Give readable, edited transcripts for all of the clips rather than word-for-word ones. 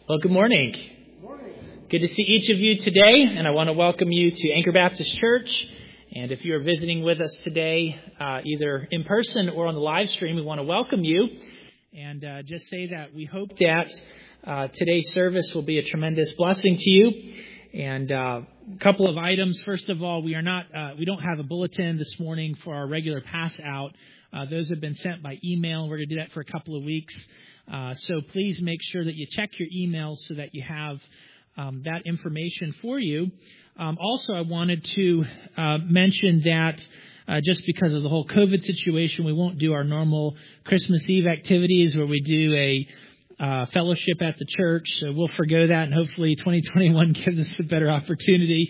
Well, good morning. Good to see each of you today, and I want to welcome you to Anchor Baptist Church. And if you're visiting with us today, either in person or on the live stream, we want to welcome you and just say that we hope that today's service will be a tremendous blessing to you. And a couple of items. First of all, we don't have a bulletin this morning for our regular pass out. Those have been sent by email. We're going to do that for a couple of weeks. So please make sure that you check your emails so that you have that information for you. Also, I wanted to mention that just because of the whole COVID situation, we won't do our normal Christmas Eve activities where we do a fellowship at the church. So we'll forgo that, and hopefully 2021 gives us a better opportunity.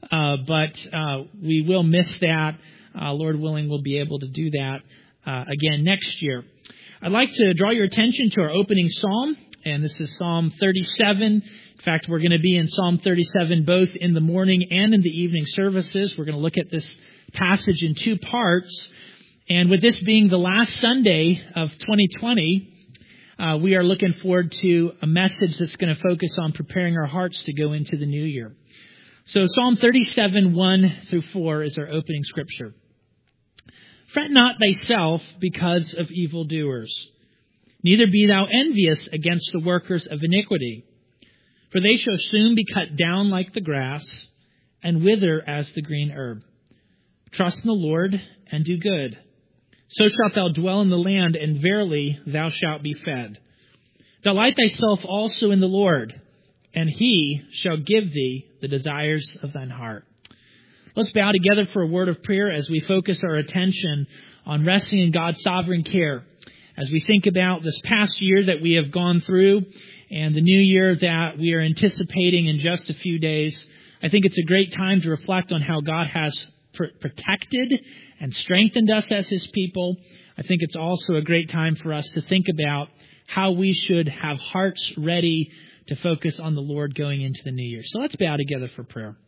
But we will miss that. Lord willing, we'll be able to do that again next year. I'd like to draw your attention to our opening psalm, and this is Psalm 37. In fact, we're going to be in Psalm 37 both in the morning and in the evening services. We're going to look at this passage in two parts, and with this being the last Sunday of 2020, we are looking forward to a message that's going to focus on preparing our hearts to go into the new year. So Psalm 37, 1 through 4 is our opening scripture. Fret not thyself because of evildoers, neither be thou envious against the workers of iniquity. For they shall soon be cut down like the grass, and wither as the green herb. Trust in the Lord, and do good. So shalt thou dwell in the land, and verily thou shalt be fed. Delight thyself also in the Lord, and he shall give thee the desires of thine heart. Let's bow together for a word of prayer as we focus our attention on resting in God's sovereign care. As we think about this past year that we have gone through and the new year that we are anticipating in just a few days, I think it's a great time to reflect on how God has protected and strengthened us as His people. I think it's also a great time for us to think about how we should have hearts ready to focus on the Lord going into the new year. So let's bow together for prayer.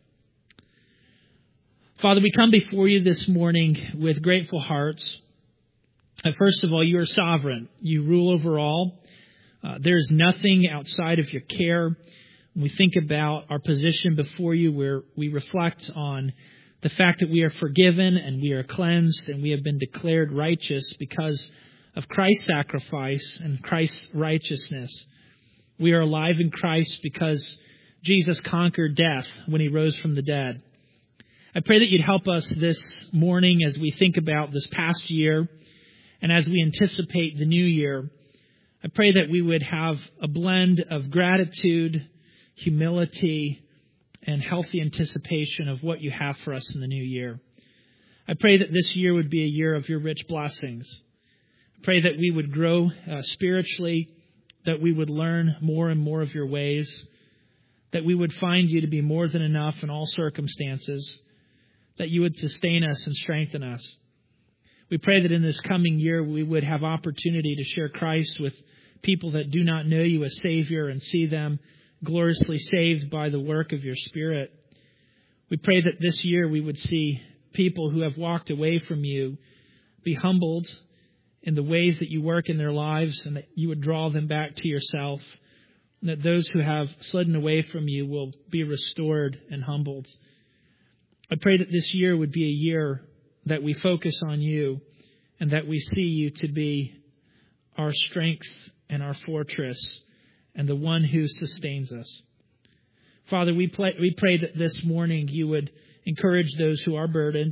Father, we come before you this morning with grateful hearts. First of all, you are sovereign. You rule over all. There is nothing outside of your care. When we think about our position before you, where we reflect on the fact that we are forgiven and we are cleansed and we have been declared righteous because of Christ's sacrifice and Christ's righteousness. We are alive in Christ because Jesus conquered death when He rose from the dead. I pray that you'd help us this morning as we think about this past year and as we anticipate the new year. I pray that we would have a blend of gratitude, humility, and healthy anticipation of what you have for us in the new year. I pray that this year would be a year of your rich blessings. I pray that we would grow spiritually, that we would learn more and more of your ways, that we would find you to be more than enough in all circumstances, that you would sustain us and strengthen us. We pray that in this coming year we would have opportunity to share Christ with people that do not know you as Savior and see them gloriously saved by the work of your Spirit. We pray that this year we would see people who have walked away from you be humbled in the ways that you work in their lives, and that you would draw them back to yourself, and that those who have slidden away from you will be restored and humbled. I pray that this year would be a year that we focus on you and that we see you to be our strength and our fortress and the one who sustains us. Father, we pray that this morning you would encourage those who are burdened.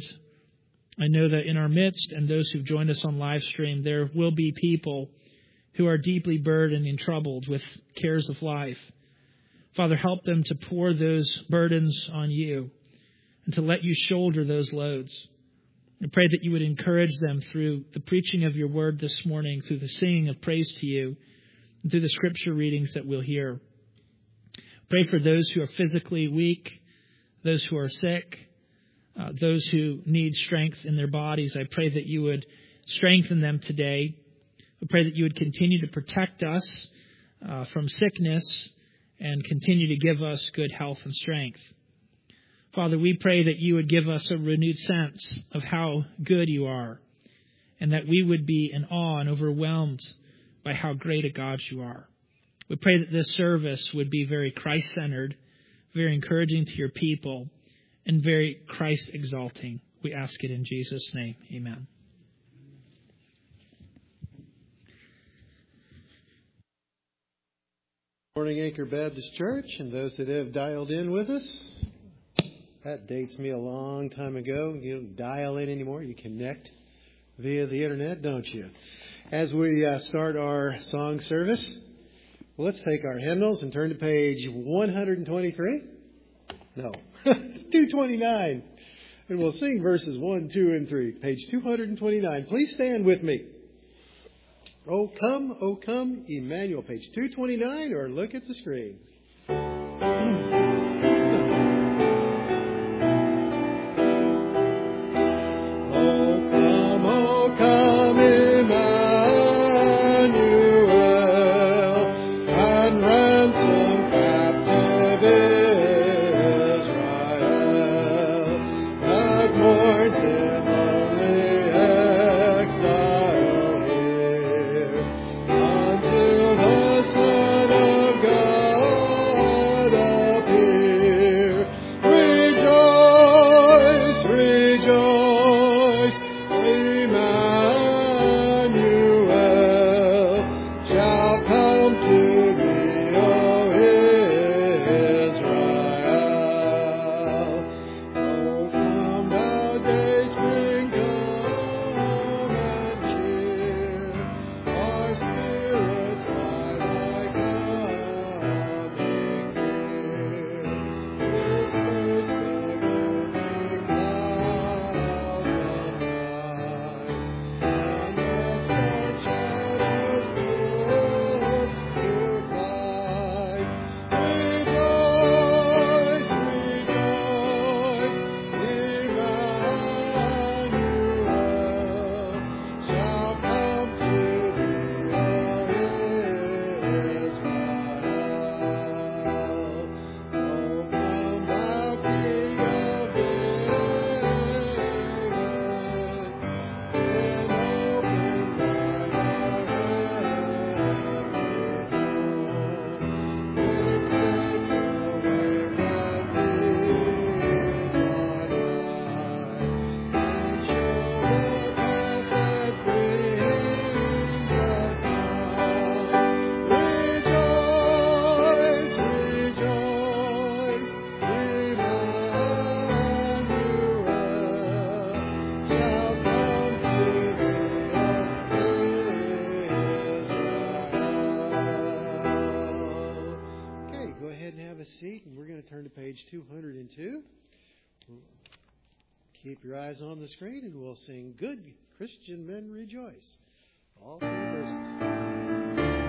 I know that in our midst and those who've joined us on live stream, there will be people who are deeply burdened and troubled with cares of life. Father, help them to pour those burdens on you and to let you shoulder those loads. I pray that you would encourage them through the preaching of your word this morning, through the singing of praise to you, and through the scripture readings that we'll hear. Pray for those who are physically weak, those who are sick, those who need strength in their bodies. I pray that you would strengthen them today. I pray that you would continue to protect us from sickness and continue to give us good health and strength. Father, we pray that you would give us a renewed sense of how good you are, and that we would be in awe and overwhelmed by how great a God you are. We pray that this service would be very Christ-centered, very encouraging to your people, and very Christ-exalting. We ask it in Jesus' name. Amen. Morning, Anchor Baptist Church, and those that have dialed in with us. That dates me a long time ago. You don't dial in anymore. You connect via the internet, don't you? As we start our song service, let's take our hymnals and turn to page 123. No, 229. And we'll sing verses 1, 2, and 3. Page 229. Please stand with me. O come, Emmanuel, page 229, or look at the screen. O come, Emmanuel, and ransom captive Israel, that mourns in lonely exile here, until the Son of God appear. Rejoice, rejoice, Emmanuel shall come to thee, O Israel. O come, thou dayspring, come and cheer our spirits by thy coming near. Disperse the gloomy clouds of night, and let the shadows put to flight. Rejoice, rejoice, Emmanuel shall come to thee, O Israel. O come, thou King of David, and open thine our heavenly throne. Make safe the way that leads on high, and show the path that brings us nigh. Rejoice, rejoice, Emmanuel shall come to thee, O Israel. Okay, go ahead and have a seat, and we're going to turn to page 202. Keep your eyes on the screen, and we'll sing Good Christian Men Rejoice. All three verses.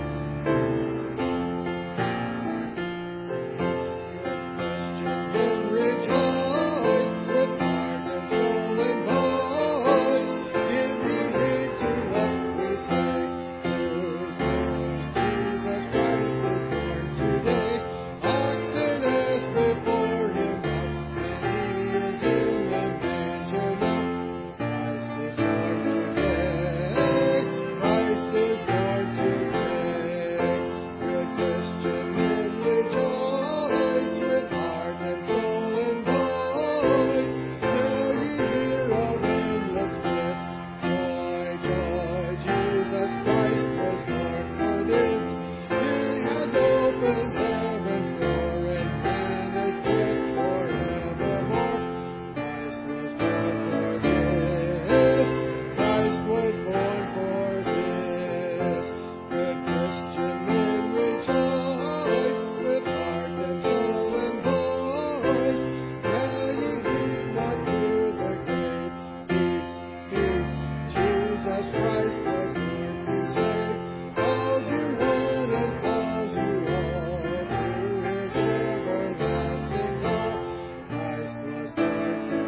Good Christian men rejoice, with heart and soul and voice. Give ye heed to what we say. Good news, Jesus Christ is born today. Oxen is before him now, and he is in the manger now. Christ is born today. Christ is born today. Good Christian men rejoice, with heart and soul and voice. Now ye hear of endless bliss. Joy, joy, Jesus Christ was born for this. He has opened heaven's door, and man is blessed forevermore. Christ was born for this. Christ was born for this. Good Christian men rejoice, with heart and soul and voice. Now ye heed not through the grave. Peace, peace, Jesus Christ was born to save. Calls you one and calls you all to his everlasting law. Christ was born to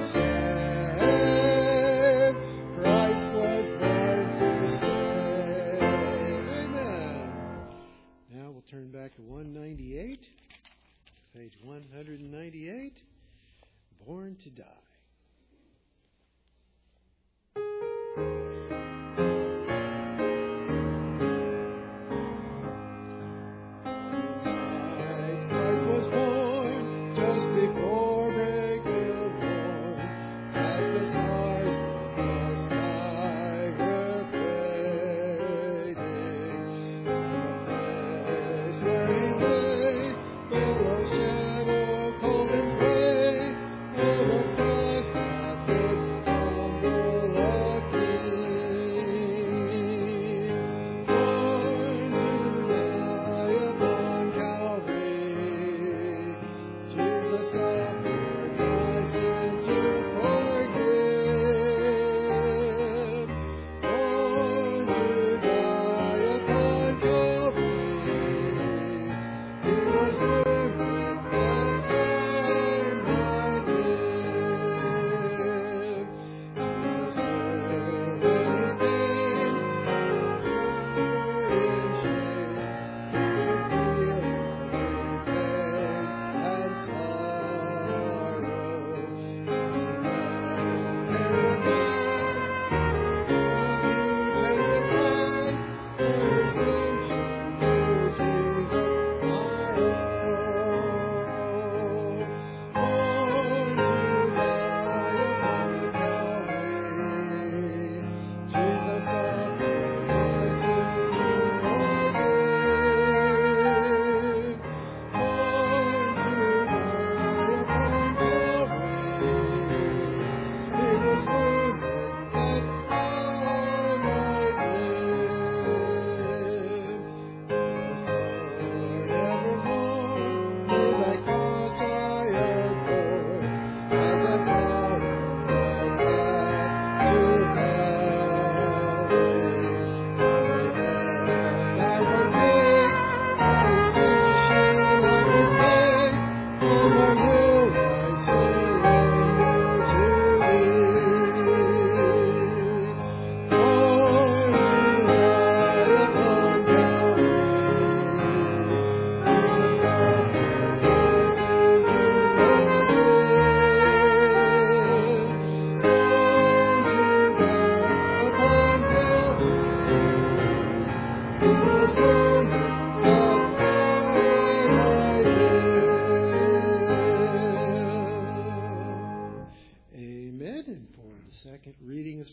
save. Christ was born to save. Amen. Now we'll turn back to 198, page 198, Born to Die.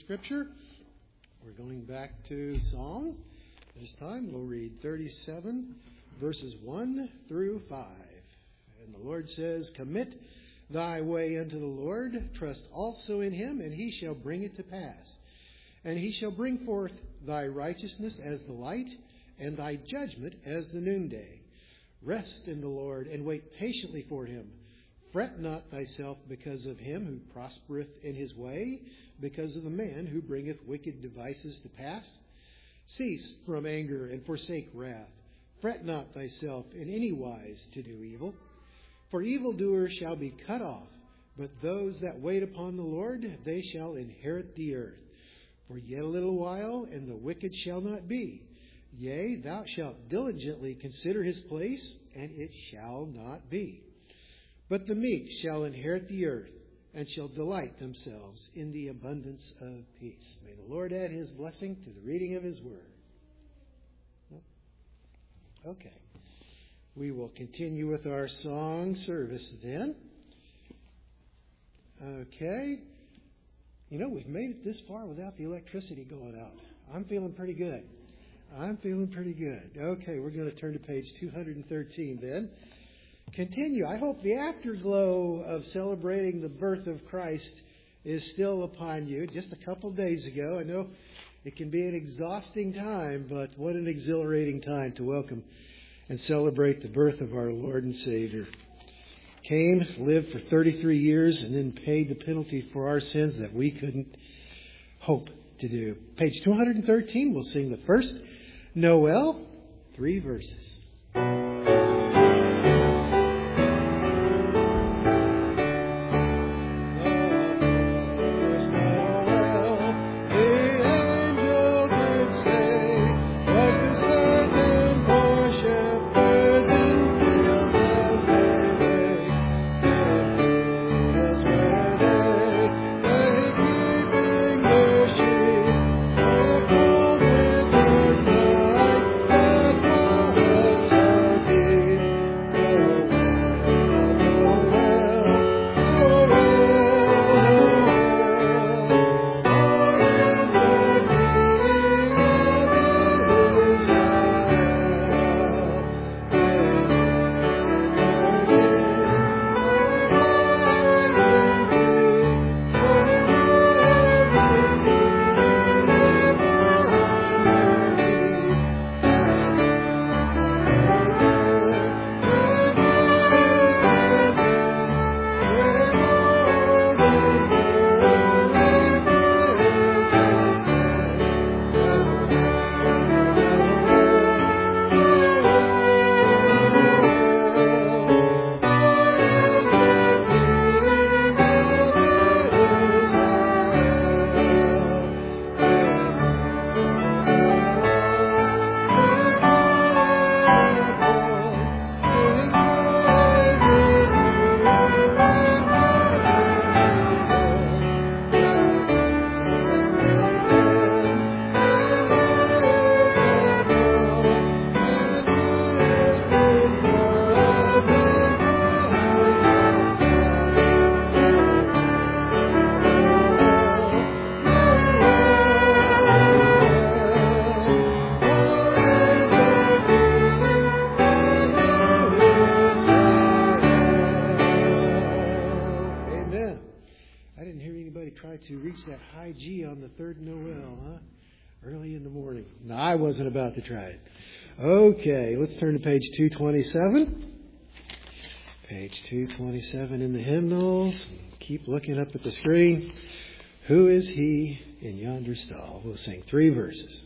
Scripture. We're going back to Psalms. This time we'll read 37, verses 1 through 5. And the Lord says, "Commit thy way unto the Lord, trust also in him, and he shall bring it to pass. And he shall bring forth thy righteousness as the light, and thy judgment as the noonday. Rest in the Lord, and wait patiently for him. Fret not thyself because of him who prospereth in his way, because of the man who bringeth wicked devices to pass. Cease from anger and forsake wrath. Fret not thyself in any wise to do evil. For evildoers shall be cut off, but those that wait upon the Lord, they shall inherit the earth. For yet a little while, and the wicked shall not be. Yea, thou shalt diligently consider his place, and it shall not be. But the meek shall inherit the earth, and shall delight themselves in the abundance of peace." May the Lord add his blessing to the reading of his word. Okay. We will continue with our song service then. Okay. You know, we've made it this far without the electricity going out. I'm feeling pretty good. Okay, we're going to turn to page 213 then. Continue. I hope the afterglow of celebrating the birth of Christ is still upon you. Just a couple days ago, I know it can be an exhausting time, but what an exhilarating time to welcome and celebrate the birth of our Lord and Savior. Came, lived for 33 years, and then paid the penalty for our sins that we couldn't hope to do. Page 213, we'll sing the first Noel, 3 verses. About to try it. Okay, let's turn to page 227. Page 227 in the hymnals. Keep looking up at the screen. Who is he in yonder stall? We'll sing 3 verses.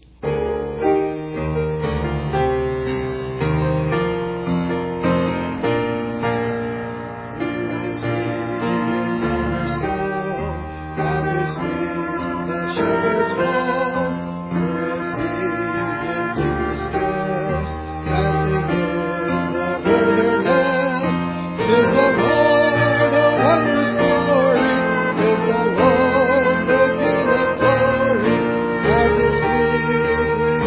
Glory,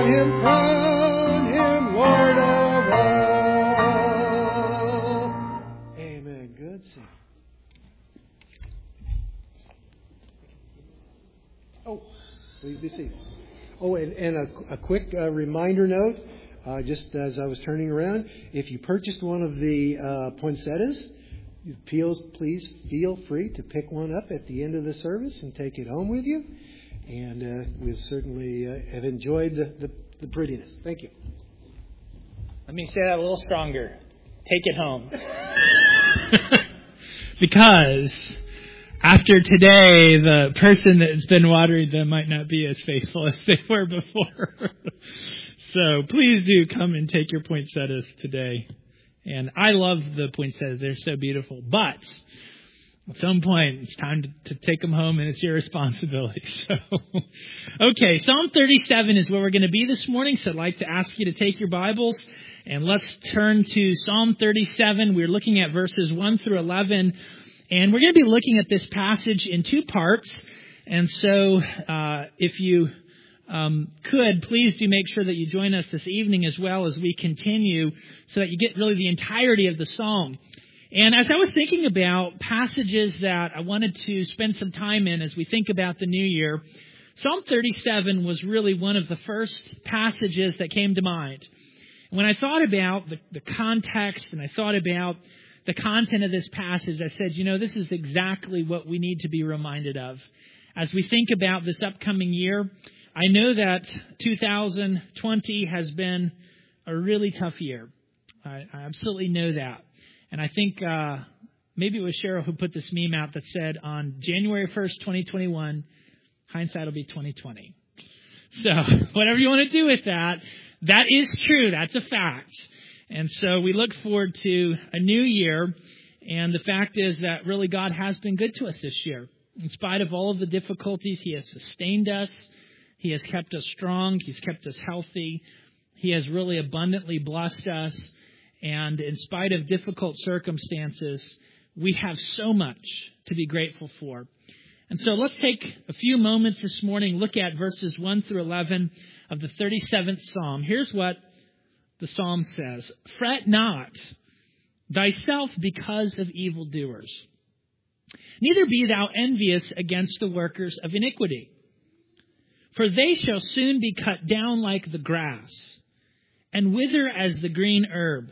crown him Lord of all. Amen. Good singing. Oh, please be seated. Oh, and a quick reminder note, just as I was turning around, if you purchased one of the poinsettias, please feel free to pick one up at the end of the service and take it home with you. And we certainly have enjoyed the prettiness. Thank you. Let me say that a little stronger. Take it home. Because after today, the person that's been watering them might not be as faithful as they were before. So please do come and take your poinsettias today. And I love the poinsettias. They're so beautiful. But at some point, it's time to take them home, and it's your responsibility. So, okay, Psalm 37 is where we're going to be this morning. So I'd like to ask you to take your Bibles, and let's turn to Psalm 37. We're looking at verses 1 through 11. And we're going to be looking at this passage in two parts. And so if you could, please do make sure that you join us this evening as well as we continue so that you get really the entirety of the psalm. And as I was thinking about passages that I wanted to spend some time in as we think about the new year, Psalm 37 was really one of the first passages that came to mind. When I thought about the context and I thought about the content of this passage, I said, this is exactly what we need to be reminded of. As we think about this upcoming year, I know that 2020 has been a really tough year. I absolutely know that. And I think maybe it was Cheryl who put this meme out that said on January 1st, 2021, hindsight will be 2020. So whatever you want to do with that, that is true. That's a fact. And so we look forward to a new year. And the fact is that really God has been good to us this year. In spite of all of the difficulties, He has sustained us. He has kept us strong. He's kept us healthy. He has really abundantly blessed us. And in spite of difficult circumstances, we have so much to be grateful for. And so let's take a few moments this morning, look at verses 1 through 11 of the 37th Psalm. Here's what the Psalm says. Fret not thyself because of evildoers, neither be thou envious against the workers of iniquity. For they shall soon be cut down like the grass, and wither as the green herb.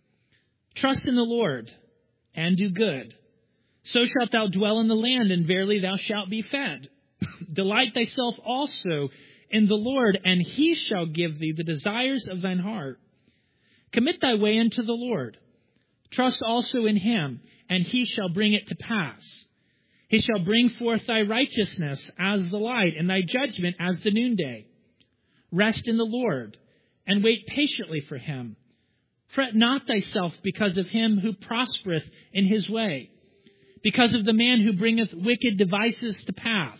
Trust in the Lord, and do good. So shalt thou dwell in the land, and verily thou shalt be fed. Delight thyself also in the Lord, and He shall give thee the desires of thine heart. Commit thy way unto the Lord. Trust also in Him, and He shall bring it to pass. He shall bring forth thy righteousness as the light, and thy judgment as the noonday. Rest in the Lord, and wait patiently for Him. Fret not thyself because of him who prospereth in his way, because of the man who bringeth wicked devices to pass.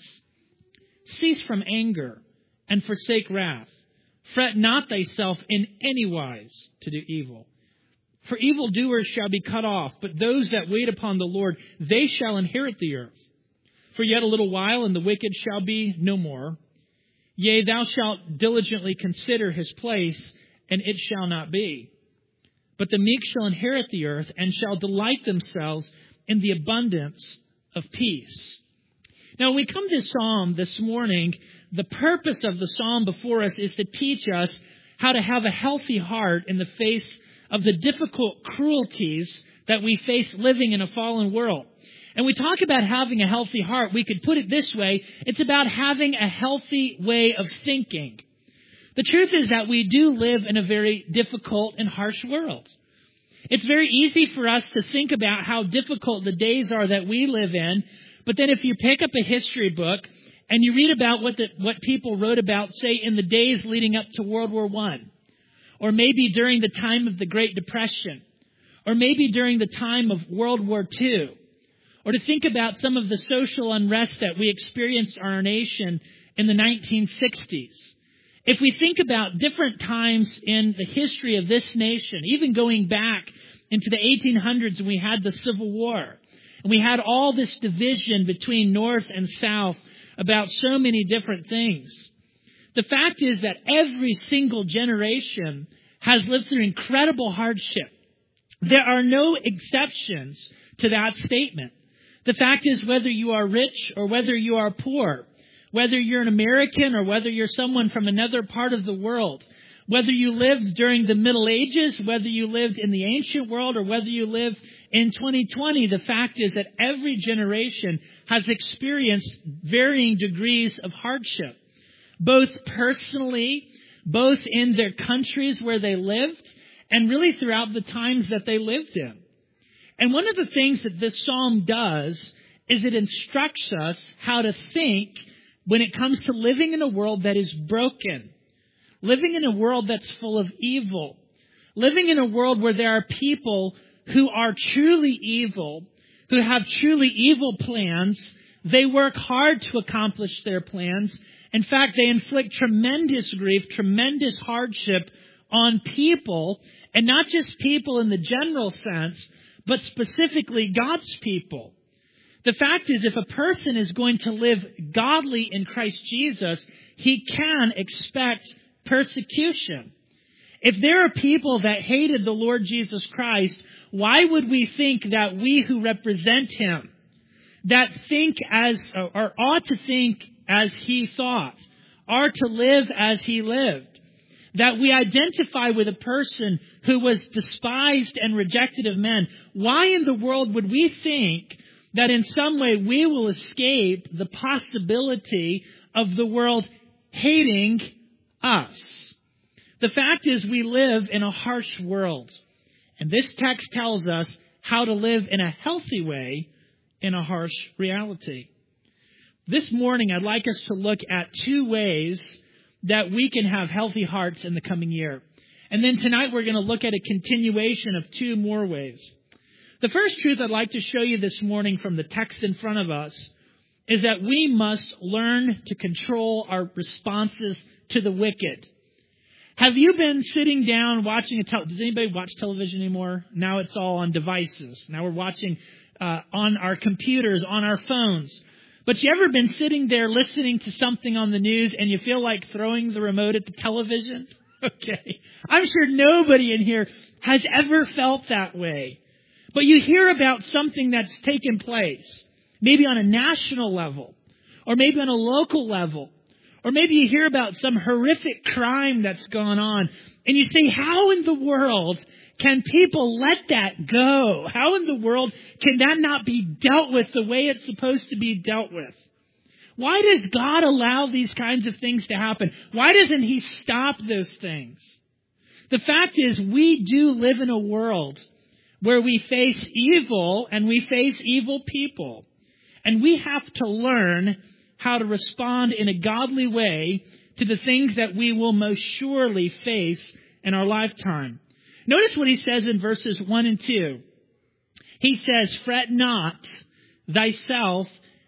Cease from anger, and forsake wrath. Fret not thyself in any wise to do evil. For evildoers shall be cut off, but those that wait upon the Lord, they shall inherit the earth. For yet a little while, and the wicked shall be no more. Yea, thou shalt diligently consider his place, and it shall not be. But the meek shall inherit the earth, and shall delight themselves in the abundance of peace. Now, when we come to Psalm this morning, the purpose of the Psalm before us is to teach us how to have a healthy heart in the face of the difficult cruelties that we face living in a fallen world. And we talk about having a healthy heart. We could put it this way. It's about having a healthy way of thinking. The truth is that we do live in a very difficult and harsh world. It's very easy for us to think about how difficult the days are that we live in. But then if you pick up a history book and you read about what people wrote about, say, in the days leading up to World War I, or maybe during the time of the Great Depression, or maybe during the time of World War II, or to think about some of the social unrest that we experienced in our nation in the 1960s. If we think about different times in the history of this nation, even going back into the 1800s when we had the Civil War, and we had all this division between North and South about so many different things, The fact is that every single generation has lived through incredible hardship. There are no exceptions to that statement. The fact is, whether you are rich or whether you are poor, whether you're an American or whether you're someone from another part of the world, whether you lived during the Middle Ages, whether you lived in the ancient world, or whether you live in 2020, the fact is that every generation has experienced varying degrees of hardship, both personally, both in their countries where they lived, and really throughout the times that they lived in. And one of the things that this psalm does is it instructs us how to think when it comes to living in a world that is broken, living in a world that's full of evil, living in a world where there are people who are truly evil, who have truly evil plans. They work hard to accomplish their plans. In fact, they inflict tremendous grief, tremendous hardship on people, and not just people in the general sense, but specifically God's people. The fact is, if a person is going to live godly in Christ Jesus, he can expect persecution. If there are people that hated the Lord Jesus Christ, why would we think that we who represent him, that think as, or ought to think as he thought, are to live as he lived, that we identify with a person who was despised and rejected of men, why in the world would we think that in some way we will escape the possibility of the world hating us? The fact is, we live in a harsh world. And this text tells us how to live in a healthy way in a harsh reality. This morning, I'd like us to look at 2 ways that we can have healthy hearts in the coming year. And then tonight, we're going to look at a continuation of 2 more ways. The first truth I'd like to show you this morning from the text in front of us is that we must learn to control our responses to the wicked. Have you been sitting down watching does anybody watch television anymore? Now it's all on devices. Now we're watching on our computers, on our phones. But you ever been sitting there listening to something on the news and you feel like throwing the remote at the television? Okay. I'm sure nobody in here has ever felt that way. But you hear about something that's taken place, maybe on a national level, or maybe on a local level, or maybe you hear about some horrific crime that's gone on, and you say, how in the world can people let that go? How in the world can that not be dealt with the way it's supposed to be dealt with? Why does God allow these kinds of things to happen? Why doesn't he stop those things? The fact is, we do live in a world where we face evil and we face evil people. And we have to learn how to respond in a godly way to the things that we will most surely face in our lifetime. Notice what he says in verses 1 and 2. He says, fret not thyself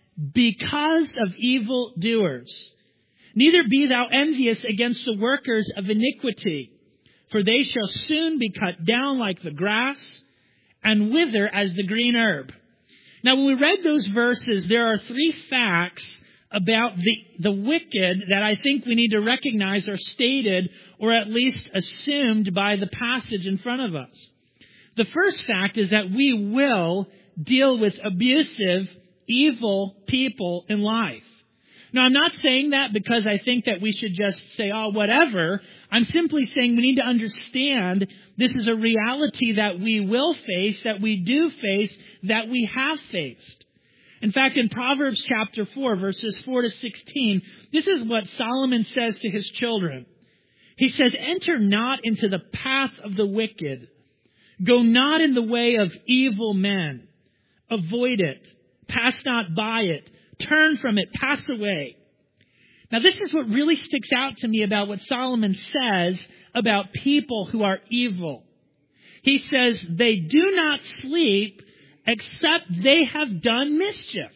because of evil doers, neither be thou envious against the workers of iniquity, for they shall soon be cut down like the grass and wither as the green herb. Now, when we read those verses, there are 3 facts about the wicked that I think we need to recognize are stated or at least assumed by the passage in front of us. The first fact is that we will deal with abusive, evil people in life. Now, I'm not saying that because I think that we should just say, oh, whatever. I'm simply saying we need to understand this is a reality that we will face, that we do face, that we have faced. In fact, in Proverbs chapter 4, verses 4 to 16, this is what Solomon says to his children. He says, enter not into the path of the wicked. Go not in the way of evil men. Avoid it. Pass not by it. Turn from it. Pass away. Now, this is what really sticks out to me about what Solomon says about people who are evil. He says, they do not sleep except they have done mischief.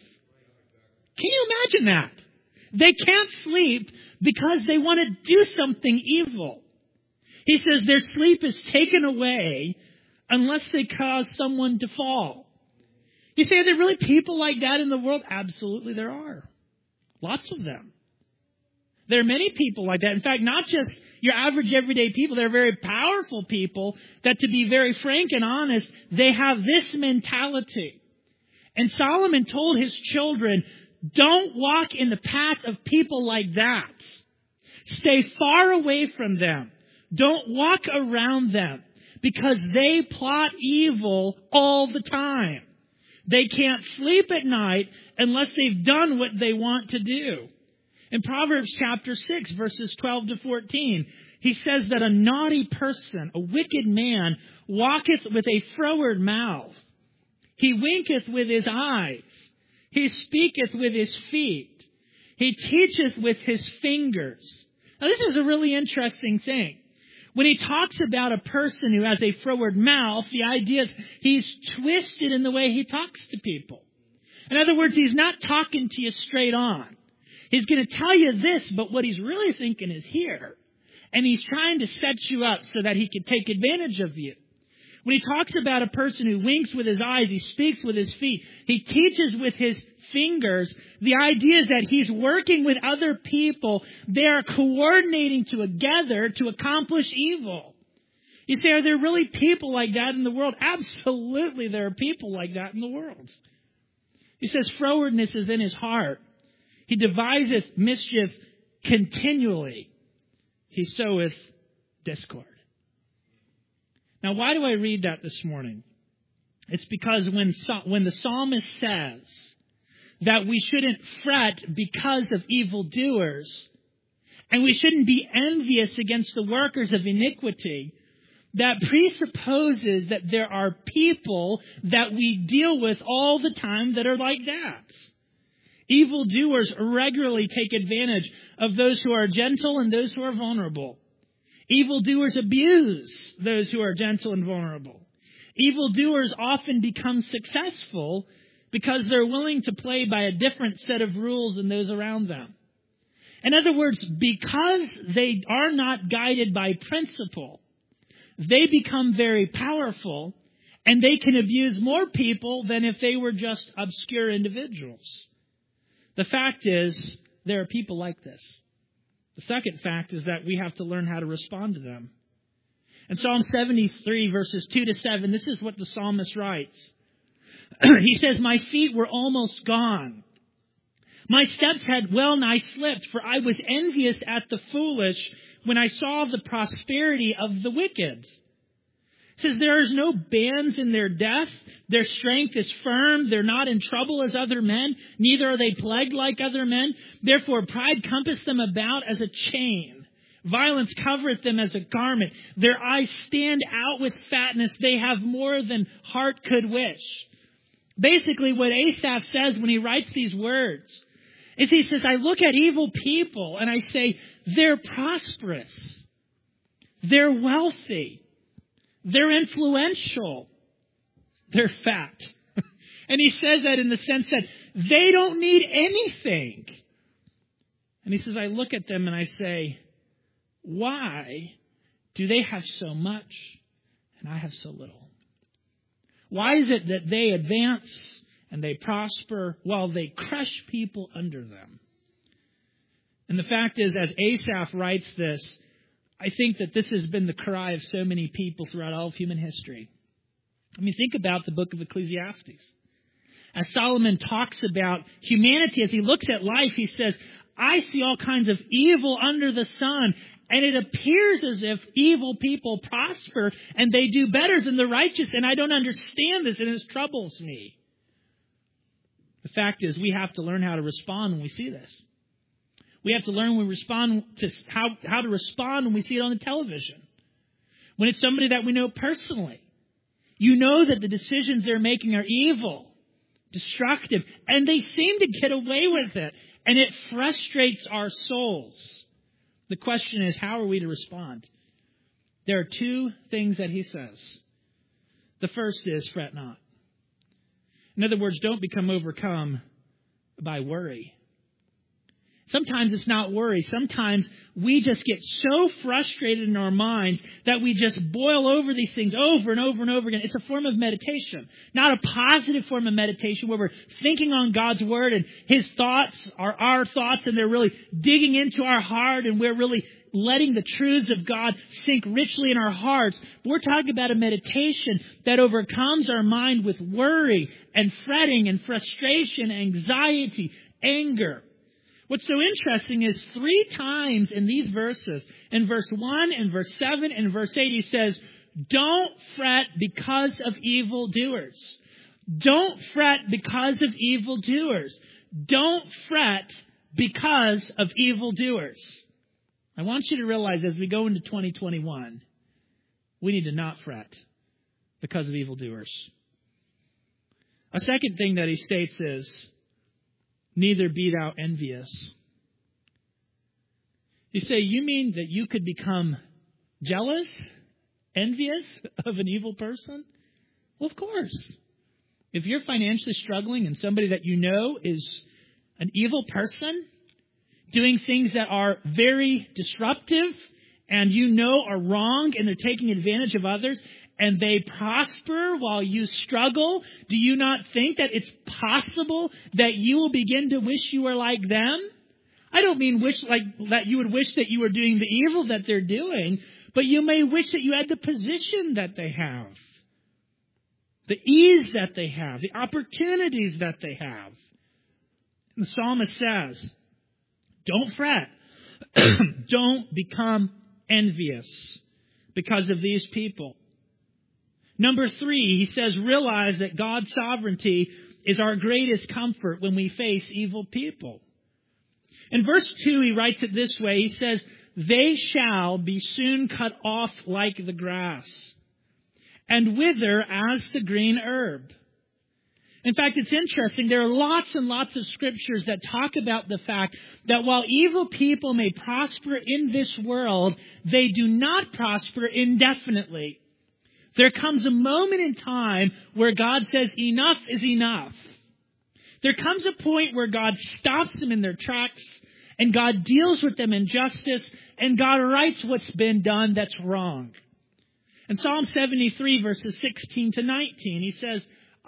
Can you imagine that? They can't sleep because they want to do something evil. He says their sleep is taken away unless they cause someone to fall. You say, are there really people like that in the world? Absolutely there are. Lots of them. There are many people like that. In fact, not just your average everyday people. They're very powerful people that, to be very frank and honest, they have this mentality. And Solomon told his children, don't walk in the path of people like that. Stay far away from them. Don't walk around them, because they plot evil all the time. They can't sleep at night unless they've done what they want to do. In Proverbs chapter 6, verses 12 to 14, he says that a naughty person, a wicked man, walketh with a froward mouth. He winketh with his eyes. He speaketh with his feet. He teacheth with his fingers. Now, this is a really interesting thing. When he talks about a person who has a froward mouth, the idea is he's twisted in the way he talks to people. In other words, he's not talking to you straight on. He's going to tell you this, but what he's really thinking is here. And he's trying to set you up so that he can take advantage of you. When he talks about a person who winks with his eyes, he speaks with his feet, he teaches with his fingers, the idea is that he's working with other people. They are coordinating together to accomplish evil. You say, are there really people like that in the world? Absolutely, there are people like that in the world. He says frowardness is in his heart. He deviseth mischief continually. He soweth discord. Now, why do I read that this morning? It's because when the psalmist says that we shouldn't fret because of evildoers, and we shouldn't be envious against the workers of iniquity, that presupposes that there are people that we deal with all the time that are like that. Evildoers regularly take advantage of those who are gentle and those who are vulnerable. Evildoers abuse those who are gentle and vulnerable. Evildoers often become successful because they're willing to play by a different set of rules than those around them. In other words, because they are not guided by principle, they become very powerful, and they can abuse more people than if they were just obscure individuals. The fact is, there are people like this. The second fact is that we have to learn how to respond to them. In Psalm 73, verses 2 to 7, this is what the psalmist writes. He says, my feet were almost gone. My steps had well nigh slipped, for I was envious at the foolish when I saw the prosperity of the wicked. It says, there is no bands in their death. Their strength is firm. They're not in trouble as other men. Neither are they plagued like other men. Therefore, pride compasseth them about as a chain. Violence covereth them as a garment. Their eyes stand out with fatness. They have more than heart could wish. Basically, what Asaph says when he writes these words is he says, I look at evil people and I say, they're prosperous. They're wealthy. They're influential. They're fat. And he says that in the sense that they don't need anything. And he says, I look at them and I say, why do they have so much and I have so little? Why is it that they advance and they prosper while they crush people under them? And the fact is, as Asaph writes this, I think that this has been the cry of so many people throughout all of human history. I mean, think about the book of Ecclesiastes. As Solomon talks about humanity, as he looks at life, he says, I see all kinds of evil under the sun, and it appears as if evil people prosper and they do better than the righteous, and I don't understand this, and it troubles me. The fact is, we have to learn how to respond when we see this. We have to learn when we respond to how to respond when we see it on the television. When it's somebody that we know personally. You know that the decisions they're making are evil, destructive, and they seem to get away with it. And it frustrates our souls. The question is, how are we to respond? There are two things that he says. The first is, fret not. In other words, don't become overcome by worry. Sometimes it's not worry. Sometimes we just get so frustrated in our minds that we just boil over these things over and over and over again. It's a form of meditation, not a positive form of meditation where we're thinking on God's Word and His thoughts are our thoughts and they're really digging into our heart and we're really letting the truths of God sink richly in our hearts. We're talking about a meditation that overcomes our mind with worry and fretting and frustration, anxiety, anger. What's so interesting is 3 times in these verses, in verse 1, in verse 7, and verse 8, he says, don't fret because of evildoers. Don't fret because of evildoers. Don't fret because of evildoers. I want you to realize as we go into 2021, we need to not fret because of evildoers. A second thing that he states is, neither be thou envious. You say, you mean that you could become jealous, envious of an evil person? Well, of course. If you're financially struggling and somebody that you know is an evil person, doing things that are very disruptive and you know are wrong and they're taking advantage of others, and they prosper while you struggle, do you not think that it's possible that you will begin to wish you were like them? I don't mean wish like that you would wish that you were doing the evil that they're doing, but you may wish that you had the position that they have, the ease that they have, the opportunities that they have. And the psalmist says, don't fret, don't become envious because of these people. Number 3, he says, realize that God's sovereignty is our greatest comfort when we face evil people. In verse 2, he writes it this way. He says, they shall be soon cut off like the grass, and wither as the green herb. In fact, it's interesting. There are lots and lots of scriptures that talk about the fact that while evil people may prosper in this world, they do not prosper indefinitely. There comes a moment in time where God says enough is enough. There comes a point where God stops them in their tracks and God deals with them in justice and God rights what's been done that's wrong. In Psalm 73 verses 16 to 19, he says,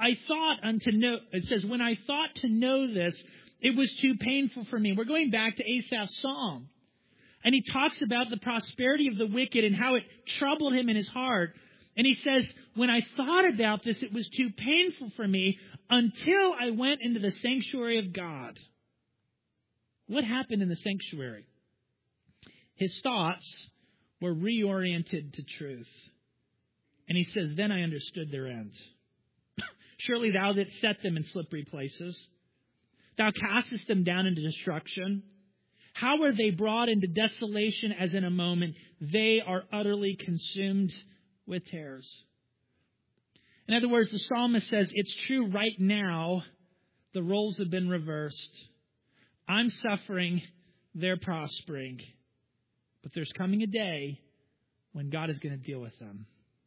when I thought to know this, it was too painful for me. We're going back to Asaph's psalm. And he talks about the prosperity of the wicked and how it troubled him in his heart. And he says, when I thought about this, it was too painful for me until I went into the sanctuary of God. What happened in the sanctuary? His thoughts were reoriented to truth. And he says, then I understood their end. Surely thou didst set them in slippery places. Thou castest them down into destruction. How are they brought into desolation as in a moment? They are utterly consumed with tares. In other words, the psalmist says, it's true right now, the roles have been reversed. I'm suffering, they're prospering. But there's coming a day when God is going to deal with them.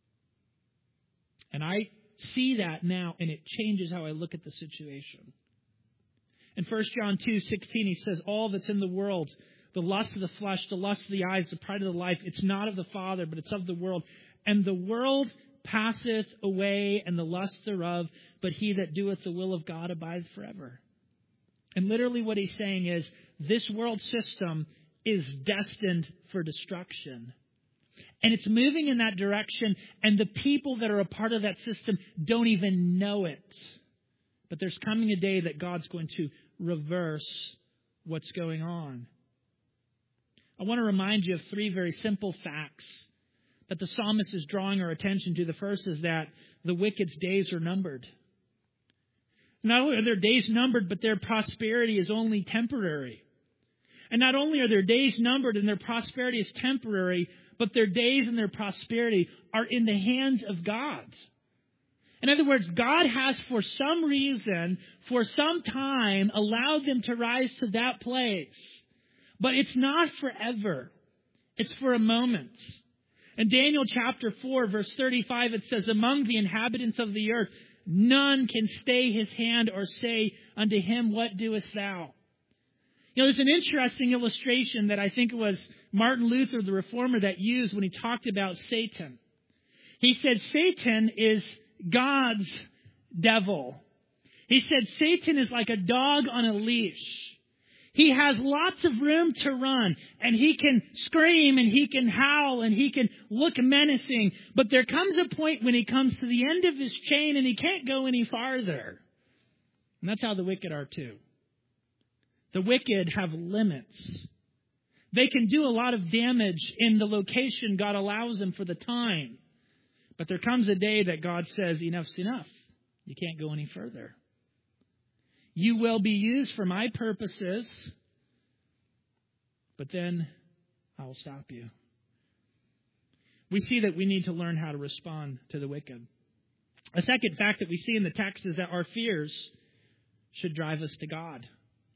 And I see that now, and it changes how I look at the situation. In 1 John 2:16, he says, all that's in the world, the lust of the flesh, the lust of the eyes, the pride of the life, it's not of the Father, but it's of the world. And the world passeth away, and the lust thereof, but he that doeth the will of God abideth forever. And literally what he's saying is, this world system is destined for destruction. And it's moving in that direction, and the people that are a part of that system don't even know it. But there's coming a day that God's going to reverse what's going on. I want to remind you of 3 very simple facts that the psalmist is drawing our attention to. The first is that the wicked's days are numbered. Not only are their days numbered, but their prosperity is only temporary. And not only are their days numbered and their prosperity is temporary, but their days and their prosperity are in the hands of God. In other words, God has for some reason, for some time, allowed them to rise to that place. But it's not forever. It's for a moment. In Daniel chapter 4, verse 35, it says, among the inhabitants of the earth, none can stay his hand or say unto him, what doest thou? There's an interesting illustration that I think it was Martin Luther, the Reformer, that used when he talked about Satan. He said Satan is God's devil. He said Satan is like a dog on a leash. He has lots of room to run, and he can scream, and he can howl, and he can look menacing. But there comes a point when he comes to the end of his chain, and he can't go any farther. And that's how the wicked are too. The wicked have limits. They can do a lot of damage in the location God allows them for the time. But there comes a day that God says, enough's enough. You can't go any further. You will be used for my purposes, but then I will stop you. We see that we need to learn how to respond to the wicked. A second fact that we see in the text is that our fears should drive us to God.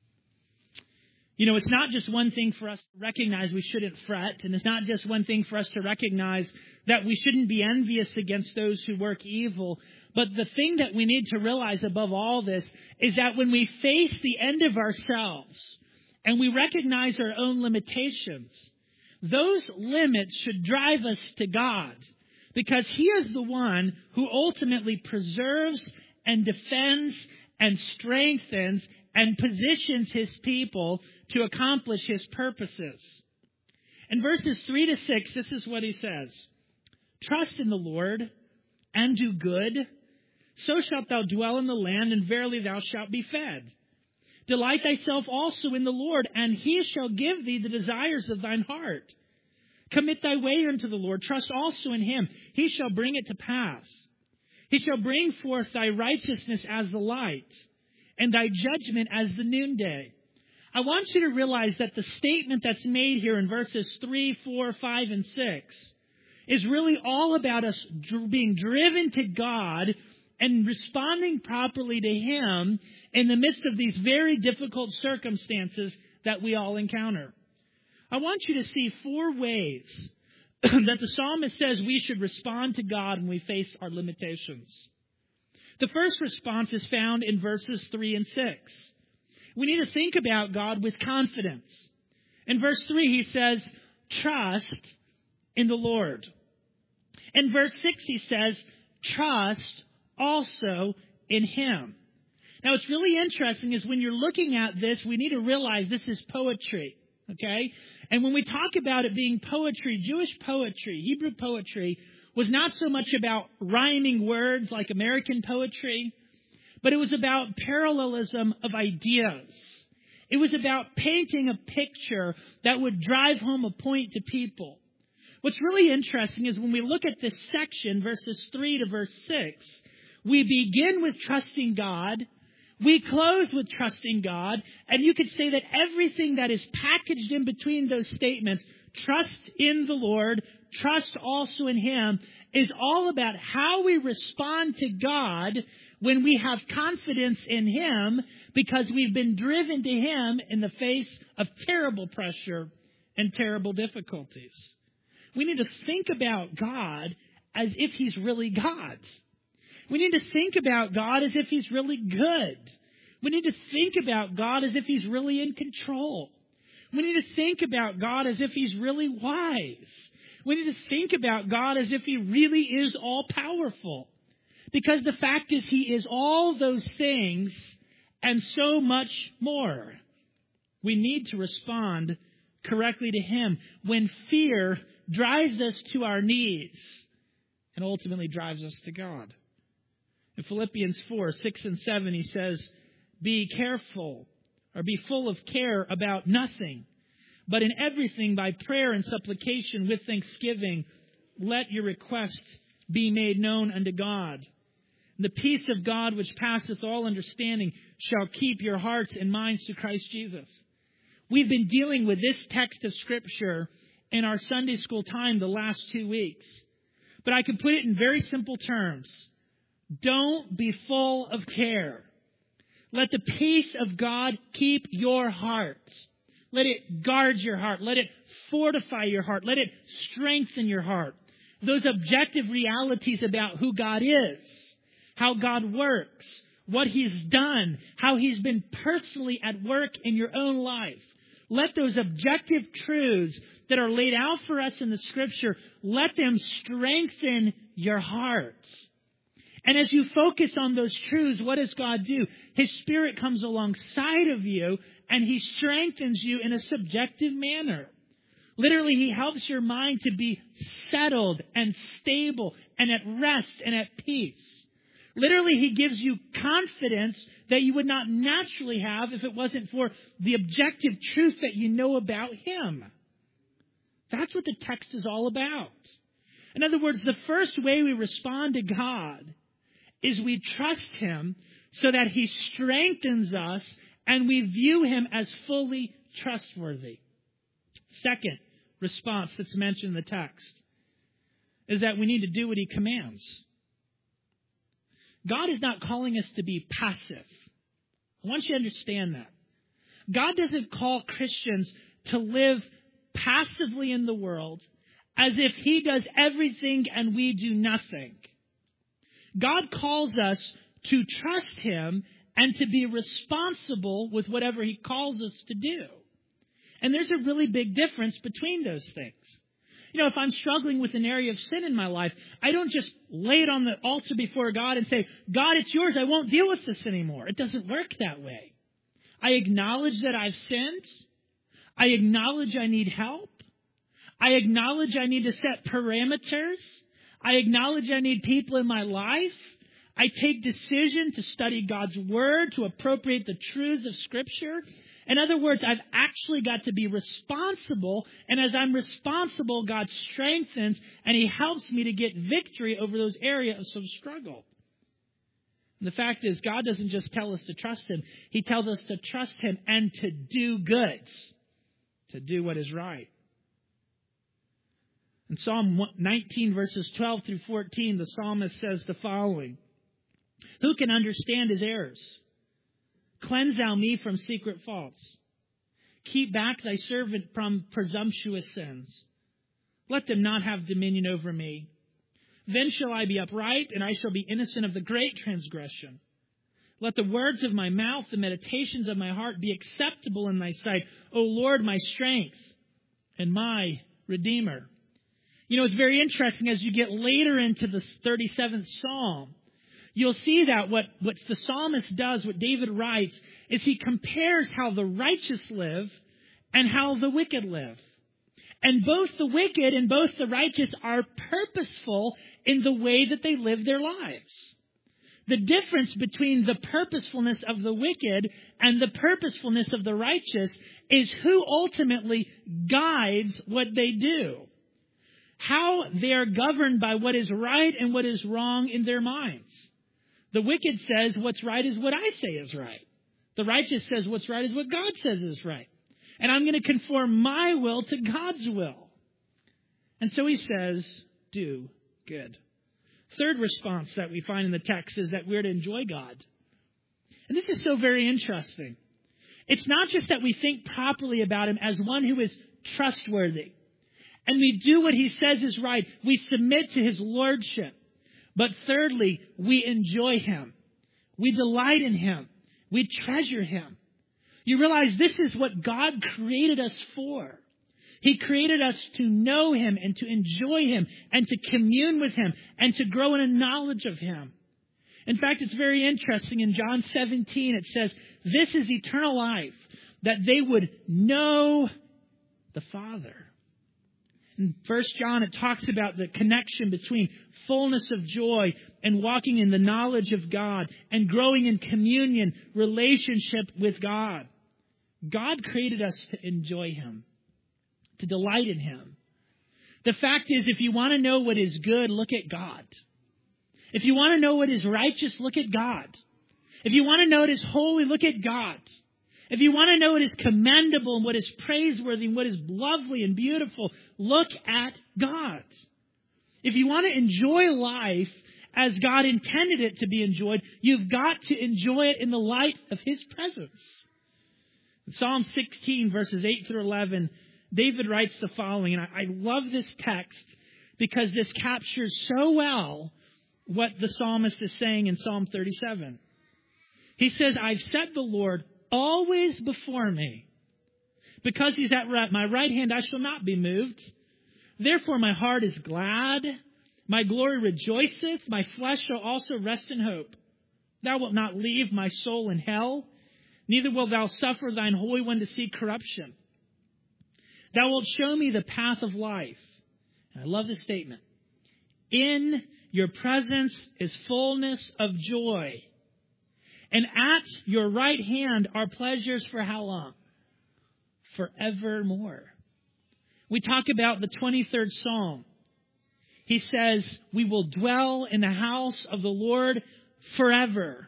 It's not just one thing for us to recognize we shouldn't fret, and it's not just one thing for us to recognize that we shouldn't be envious against those who work evil. But the thing that we need to realize above all this is that when we face the end of ourselves and we recognize our own limitations, those limits should drive us to God, because He is the one who ultimately preserves and defends and strengthens and positions His people to accomplish His purposes. In verses 3 to 6, this is what He says. Trust in the Lord and do good, so shalt thou dwell in the land, and verily thou shalt be fed. Delight thyself also in the Lord, and He shall give thee the desires of thine heart. Commit thy way unto the Lord, trust also in Him, He shall bring it to pass. He shall bring forth thy righteousness as the light, and thy judgment as the noonday. I want you to realize that the statement that's made here in verses 3, 4, 5, and 6 is really all about us being driven to God and responding properly to Him in the midst of these very difficult circumstances that we all encounter. I want you to see 4 ways that the psalmist says we should respond to God when we face our limitations. The first response is found in verses 3 and 6. We need to think about God with confidence. In verse 3, he says, trust in the Lord. In verse 6, he says, trust also in Him. Now, what's really interesting is when you're looking at this, we need to realize this is poetry, okay? And when we talk about it being poetry, Jewish poetry, Hebrew poetry, was not so much about rhyming words like American poetry, but it was about parallelism of ideas. It was about painting a picture that would drive home a point to people. What's really interesting is when we look at this section, verses 3 to verse 6, we begin with trusting God, we close with trusting God, and you could say that everything that is packaged in between those statements, trust in the Lord, trust also in Him, is all about how we respond to God when we have confidence in Him because we've been driven to Him in the face of terrible pressure and terrible difficulties. We need to think about God as if He's really God. We need to think about God as if He's really good. We need to think about God as if He's really in control. We need to think about God as if He's really wise. We need to think about God as if He really is all-powerful. Because the fact is, He is all those things and so much more. We need to respond correctly to Him when fear drives us to our knees and ultimately drives us to God. In Philippians 4, 6 and 7, he says, be careful or be full of care about nothing, but in everything by prayer and supplication with thanksgiving, let your requests be made known unto God. The peace of God which passeth all understanding shall keep your hearts and minds to Christ Jesus. We've been dealing with this text of Scripture in our Sunday school time the last 2 weeks. But I can put it in very simple terms. Don't be full of care. Let the peace of God keep your heart. Let it guard your heart. Let it fortify your heart. Let it strengthen your heart. Those objective realities about who God is, how God works, what He's done, how He's been personally at work in your own life. Let those objective truths that are laid out for us in the Scripture, let them strengthen your hearts. And as you focus on those truths, what does God do? His Spirit comes alongside of you and He strengthens you in a subjective manner. Literally, He helps your mind to be settled and stable and at rest and at peace. Literally, He gives you confidence that you would not naturally have if it wasn't for the objective truth that you know about Him. That's what the text is all about. In other words, the first way we respond to God is we trust Him so that He strengthens us and we view Him as fully trustworthy. Second response that's mentioned in the text is that we need to do what He commands. God is not calling us to be passive. I want you to understand that. God doesn't call Christians to live passively in the world as if He does everything and we do nothing. God calls us to trust Him and to be responsible with whatever He calls us to do. And there's a really big difference between those things. You know, if I'm struggling with an area of sin in my life, I don't just lay it on the altar before God and say, God, it's yours. I won't deal with this anymore. It doesn't work that way. I acknowledge that I've sinned. I acknowledge I need help. I acknowledge I need to set parameters. I acknowledge I need people in my life. I take decision to study God's Word, to appropriate the truths of Scripture. In other words, I've actually got to be responsible, and as I'm responsible, God strengthens, and He helps me to get victory over those areas of struggle. And the fact is, God doesn't just tell us to trust Him. He tells us to trust Him and to do good, to do what is right. In Psalm 19, verses 12 through 14, the psalmist says the following: Who can understand his errors? Cleanse thou me from secret faults. Keep back thy servant from presumptuous sins. Let them not have dominion over me. Then shall I be upright, and I shall be innocent of the great transgression. Let the words of my mouth, the meditations of my heart be acceptable in thy sight, O Lord, my strength and my Redeemer. You know, it's very interesting as you get later into the 37th Psalm. You'll see that what the psalmist does, what David writes, is he compares how the righteous live and how the wicked live. And both the wicked and both the righteous are purposeful in the way that they live their lives. The difference between the purposefulness of the wicked and the purposefulness of the righteous is who ultimately guides what they do. How they are governed by what is right and what is wrong in their minds. The wicked says what's right is what I say is right. The righteous says what's right is what God says is right. And I'm going to conform my will to God's will. And so he says, do good. Third response that we find in the text is that we're to enjoy God. And this is so very interesting. It's not just that we think properly about Him as one who is trustworthy. And we do what He says is right. We submit to His lordship. But thirdly, we enjoy Him. We delight in Him. We treasure Him. You realize this is what God created us for. He created us to know Him and to enjoy Him and to commune with Him and to grow in a knowledge of Him. In fact, it's very interesting. In John 17, it says, this is eternal life, that they would know the Father. In 1 John, it talks about the connection between fullness of joy and walking in the knowledge of God and growing in communion, relationship with God. God created us to enjoy Him, to delight in Him. The fact is, if you want to know what is good, look at God. If you want to know what is righteous, look at God. If you want to know what is holy, look at God. If you want to know what is commendable and what is praiseworthy and what is lovely and beautiful, look at God. If you want to enjoy life as God intended it to be enjoyed, you've got to enjoy it in the light of His presence. In Psalm 16, verses 8 through 11, David writes the following, and I love this text because this captures so well what the psalmist is saying in Psalm 37. He says, I've set the Lord always before me. Because he's at my right hand, I shall not be moved. Therefore my heart is glad. My glory rejoiceth. My flesh shall also rest in hope. Thou wilt not leave my soul in hell. Neither wilt thou suffer thine Holy One to see corruption. Thou wilt show me the path of life. And I love this statement. In your presence is fullness of joy. And at your right hand are pleasures for how long? Forevermore. We talk about the 23rd Psalm. He says, we will dwell in the house of the Lord forever.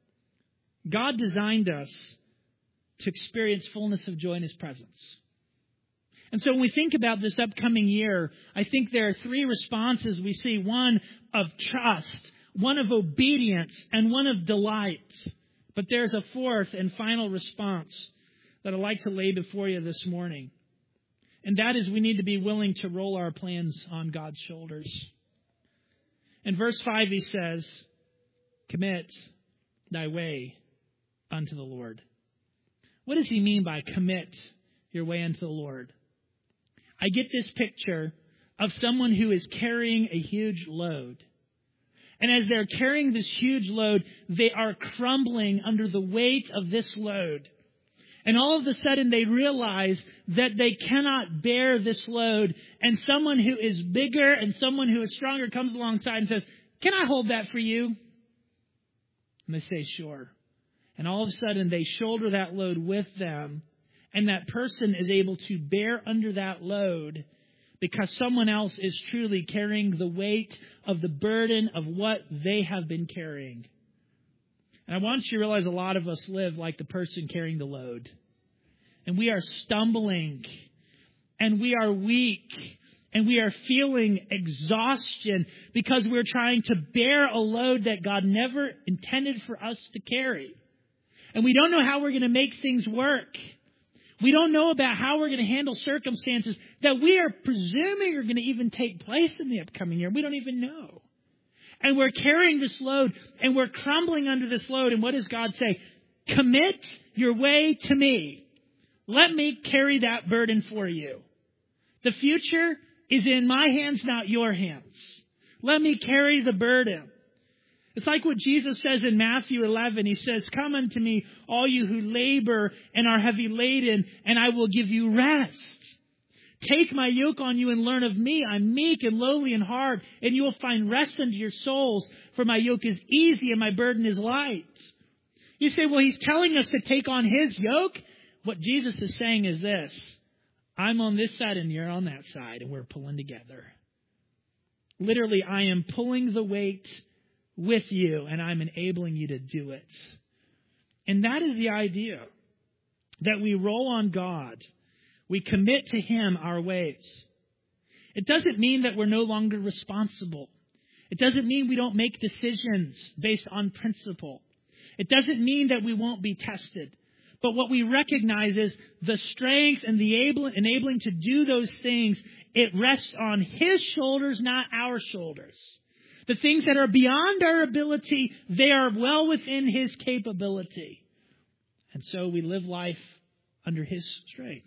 God designed us to experience fullness of joy in His presence. And so when we think about this upcoming year, I think there are three responses we see. One of trust, one of obedience, and one of delight. But there's a fourth and final response that I'd like to lay before you this morning. And that is we need to be willing to roll our plans on God's shoulders. In verse 5 he says, commit thy way unto the Lord. What does he mean by commit your way unto the Lord? I get this picture of someone who is carrying a huge load. And as they're carrying this huge load, they are crumbling under the weight of this load. And all of a sudden they realize that they cannot bear this load. And someone who is bigger and someone who is stronger comes alongside and says, can I hold that for you? And they say, sure. And all of a sudden they shoulder that load with them. And that person is able to bear under that load because someone else is truly carrying the weight of the burden of what they have been carrying. And I want you to realize a lot of us live like the person carrying the load. And we are stumbling. And we are weak. And we are feeling exhaustion because we're trying to bear a load that God never intended for us to carry. And we don't know how we're going to make things work. We don't know about how we're going to handle circumstances that we are presuming are going to even take place in the upcoming year. We don't even know. And we're carrying this load and we're crumbling under this load. And what does God say? Commit your way to me. Let me carry that burden for you. The future is in my hands, not your hands. Let me carry the burden. It's like what Jesus says in Matthew 11. He says, come unto me, all you who labor and are heavy laden, and I will give you rest. Take my yoke on you and learn of me. I'm meek and lowly in heart, and you will find rest unto your souls. For my yoke is easy and my burden is light. You say, well, he's telling us to take on his yoke. What Jesus is saying is this. I'm on this side and you're on that side, and we're pulling together. Literally, I am pulling the weight with you, and I'm enabling you to do it. And that is the idea, that we roll on God. We commit to Him our ways. It doesn't mean that we're no longer responsible. It doesn't mean we don't make decisions based on principle. It doesn't mean that we won't be tested. But what we recognize is the strength and the enabling to do those things, it rests on His shoulders, not our shoulders. The things that are beyond our ability, they are well within His capability. And so we live life under His strength.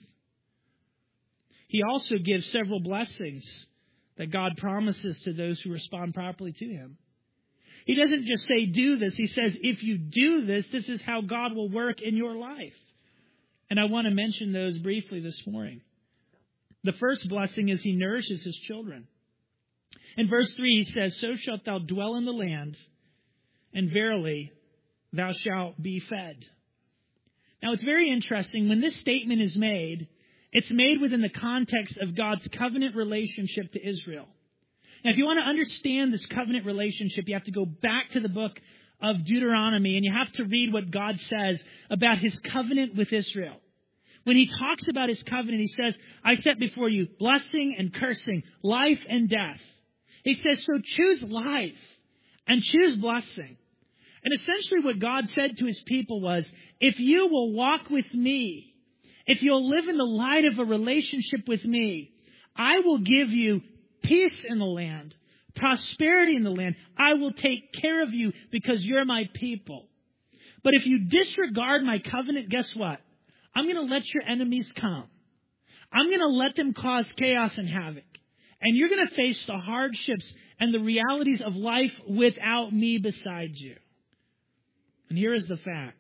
He also gives several blessings that God promises to those who respond properly to Him. He doesn't just say, do this. He says, if you do this, this is how God will work in your life. And I want to mention those briefly this morning. The first blessing is He nourishes His children. In verse 3, He says, so shalt thou dwell in the land, and verily thou shalt be fed. Now, it's very interesting. When this statement is made, it's made within the context of God's covenant relationship to Israel. Now, if you want to understand this covenant relationship, you have to go back to the book of Deuteronomy, and you have to read what God says about His covenant with Israel. When He talks about His covenant, He says, I set before you blessing and cursing, life and death. He says, so choose life and choose blessing. And essentially what God said to His people was, if you will walk with me, if you'll live in the light of a relationship with me, I will give you peace in the land, prosperity in the land. I will take care of you because you're my people. But if you disregard my covenant, guess what? I'm going to let your enemies come. I'm going to let them cause chaos and havoc. And you're going to face the hardships and the realities of life without me beside you. And here is the fact.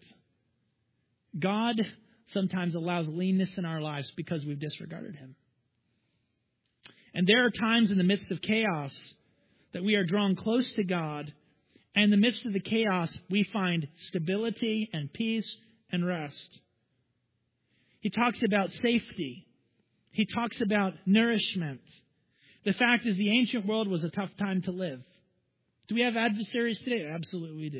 God sometimes allows leanness in our lives because we've disregarded him. And there are times in the midst of chaos that we are drawn close to God. And in the midst of the chaos, we find stability and peace and rest. He talks about safety. He talks about nourishment. The fact is, the ancient world was a tough time to live. Do we have adversaries today? Absolutely we do.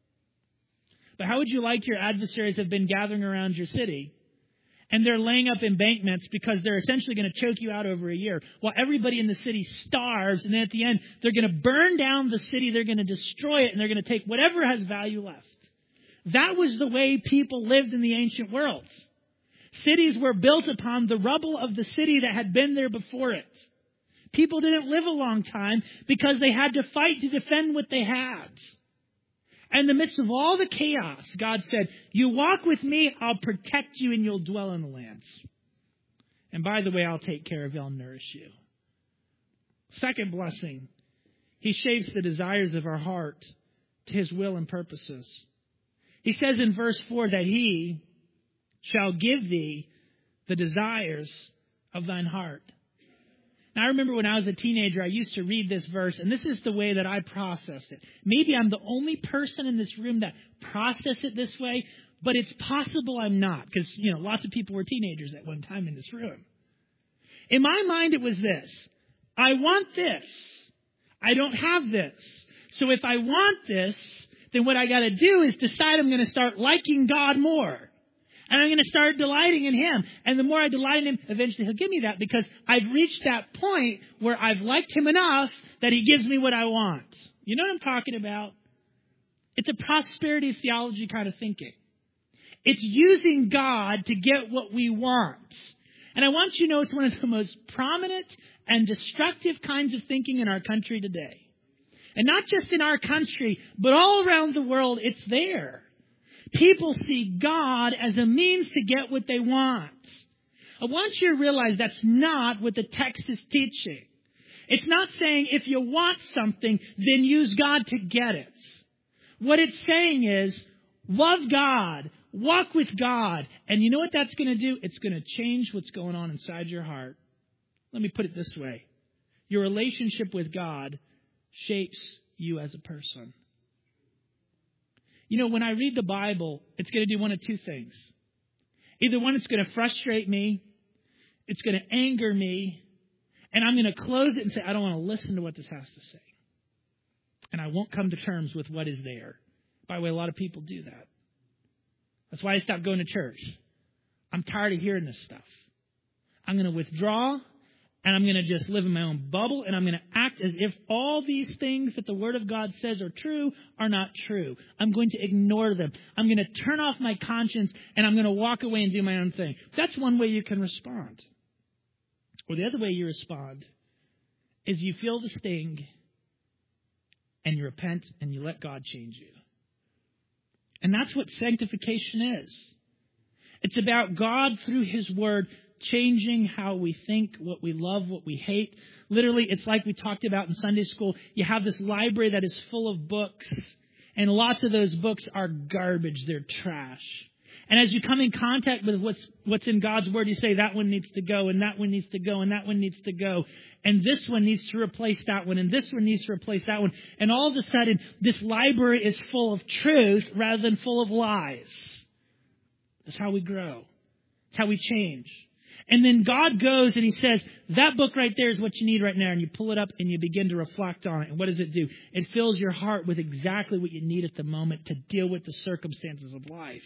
But how would you like your adversaries have been gathering around your city, and they're laying up embankments because they're essentially going to choke you out over a year, while everybody in the city starves, and then at the end, they're going to burn down the city, they're going to destroy it, and they're going to take whatever has value left. That was the way people lived in the ancient world. Cities were built upon the rubble of the city that had been there before it. People didn't live a long time because they had to fight to defend what they had. And in the midst of all the chaos, God said, you walk with me, I'll protect you, and you'll dwell in the lands. And by the way, I'll take care of you, I'll nourish you. Second blessing, he shapes the desires of our heart to his will and purposes. He says in verse 4 that he shall give thee the desires of thine heart. Now, I remember when I was a teenager, I used to read this verse, and this is the way that I processed it. Maybe I'm the only person in this room that processed it this way, but it's possible I'm not, because, lots of people were teenagers at one time in this room. In my mind, it was this. I want this. I don't have this. So if I want this, then what I got to do is decide I'm going to start liking God more. And I'm going to start delighting in him. And the more I delight in him, eventually he'll give me that, because I've reached that point where I've liked him enough that he gives me what I want. You know what I'm talking about? It's a prosperity theology kind of thinking. It's using God to get what we want. And I want you to know it's one of the most prominent and destructive kinds of thinking in our country today. And not just in our country, but all around the world, it's there. People see God as a means to get what they want. I want you to realize that's not what the text is teaching. It's not saying if you want something, then use God to get it. What it's saying is, love God, walk with God, and you know what that's going to do? It's going to change what's going on inside your heart. Let me put it this way. Your relationship with God shapes you as a person. When I read the Bible, it's going to do one of two things. Either one, it's going to frustrate me, it's going to anger me, and I'm going to close it and say, I don't want to listen to what this has to say. And I won't come to terms with what is there. By the way, a lot of people do that. That's why I stopped going to church. I'm tired of hearing this stuff. I'm going to withdraw, and I'm going to just live in my own bubble, and I'm going to act as if all these things that the Word of God says are true are not true. I'm going to ignore them. I'm going to turn off my conscience, and I'm going to walk away and do my own thing. That's one way you can respond. Or the other way you respond is you feel the sting, and you repent, and you let God change you. And that's what sanctification is. It's about God through his Word changing how we think, what we love, what we hate. Literally, it's like we talked about in Sunday school. You have this library that is full of books, and lots of those books are garbage. They're trash. And as you come in contact with what's in God's Word, you say, that one needs to go, and that one needs to go, and that one needs to go. And this one needs to replace that one, and this one needs to replace that one. And all of a sudden, this library is full of truth rather than full of lies. That's how we grow. That's how we change. And then God goes and he says, that book right there is what you need right now. And you pull it up and you begin to reflect on it. And what does it do? It fills your heart with exactly what you need at the moment to deal with the circumstances of life.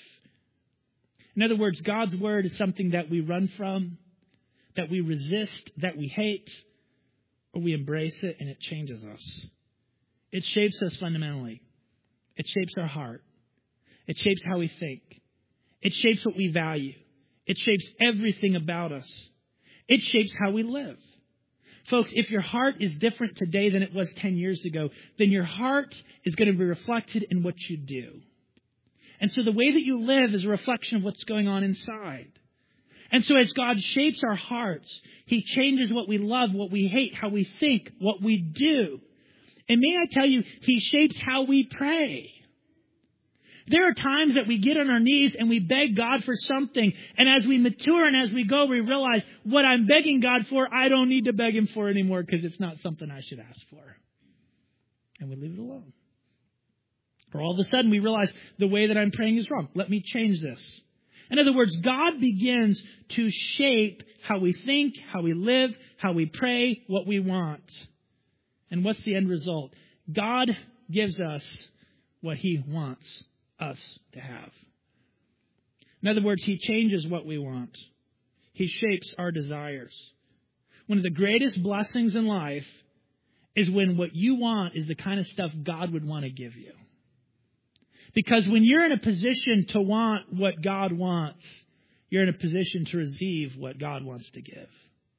In other words, God's Word is something that we run from, that we resist, that we hate, or we embrace it and it changes us. It shapes us fundamentally. It shapes our heart. It shapes how we think. It shapes what we value. It shapes everything about us. It shapes how we live. Folks, if your heart is different today than it was 10 years ago, then your heart is going to be reflected in what you do. And so the way that you live is a reflection of what's going on inside. And so as God shapes our hearts, He changes what we love, what we hate, how we think, what we do. And may I tell you, He shapes how we pray. There are times that we get on our knees and we beg God for something. And as we mature and as we go, we realize what I'm begging God for, I don't need to beg Him for anymore because it's not something I should ask for. And we leave it alone. Or all of a sudden we realize the way that I'm praying is wrong. Let me change this. In other words, God begins to shape how we think, how we live, how we pray, what we want. And what's the end result? God gives us what He wants us to have. In other words, He changes what we want. He shapes our desires. One of the greatest blessings in life is when what you want is the kind of stuff God would want to give you. Because when you're in a position to want what God wants, you're in a position to receive what God wants to give.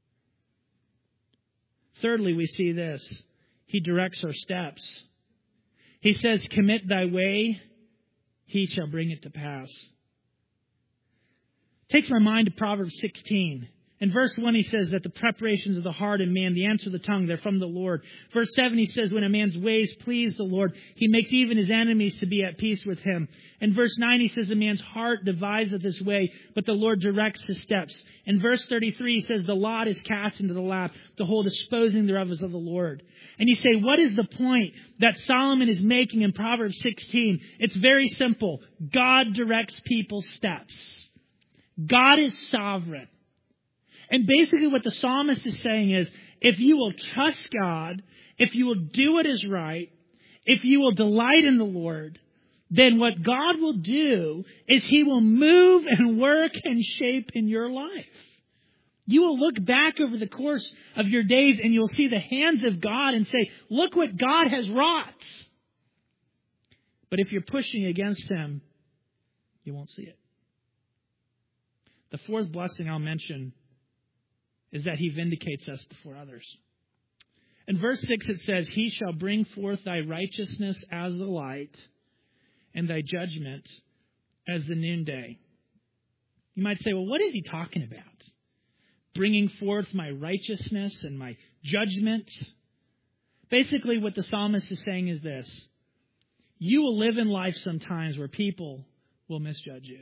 Thirdly, we see this. He directs our steps. He says, commit thy way, He shall bring it to pass. Takes my mind to Proverbs 16. In verse 1, he says that the preparations of the heart and man, the answer of the tongue, they're from the Lord. Verse 7, he says, when a man's ways please the Lord, He makes even his enemies to be at peace with him. In verse 9, he says, a man's heart deviseth his way, but the Lord directs his steps. In verse 33, he says, the lot is cast into the lap, the whole disposing thereof is of the Lord. And you say, what is the point that Solomon is making in Proverbs 16? It's very simple. God directs people's steps. God is sovereign. And basically what the psalmist is saying is, if you will trust God, if you will do what is right, if you will delight in the Lord, then what God will do is He will move and work and shape in your life. You will look back over the course of your days and you'll see the hands of God and say, look what God has wrought. But if you're pushing against Him, you won't see it. The fourth blessing I'll mention is that He vindicates us before others. In verse 6 it says, He shall bring forth thy righteousness as the light, and thy judgment as the noonday. You might say, well, what is he talking about? Bringing forth my righteousness and my judgment? Basically what the psalmist is saying is this. You will live in life sometimes where people will misjudge you.